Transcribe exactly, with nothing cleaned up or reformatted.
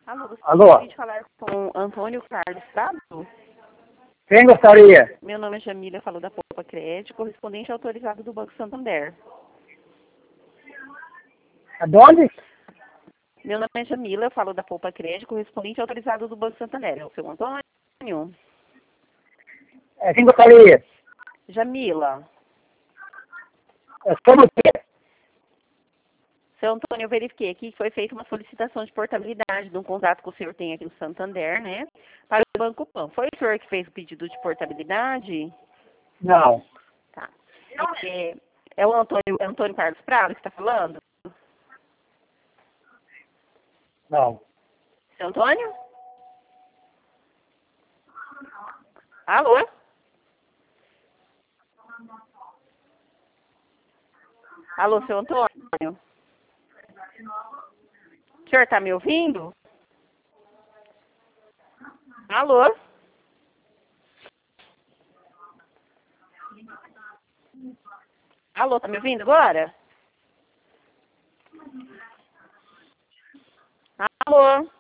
Alô, Alô? gostaria de falar com Antônio Carlos Prado? Quem gostaria? Meu nome é Jamila, falo da Poupa Crédito, correspondente autorizado do Banco Santander. Aonde? Meu nome é Jamila, falo da Poupa Crédito, correspondente autorizado do Banco Santander. É o seu Antônio? É, quem gostaria? Jamila. É sobre o quê? Seu Antônio, eu verifiquei aqui que foi feita uma solicitação de portabilidade de um contrato que o senhor tem aqui no Santander, né? Para o Banco Pan. Foi o senhor que fez o pedido de portabilidade? Não. Tá. É, é o Antônio, é Antônio Carlos Prado que está falando? Não. Seu Antônio? Alô? Alô, seu Antônio? O senhor está me ouvindo? Alô? Alô, está me ouvindo agora? Alô?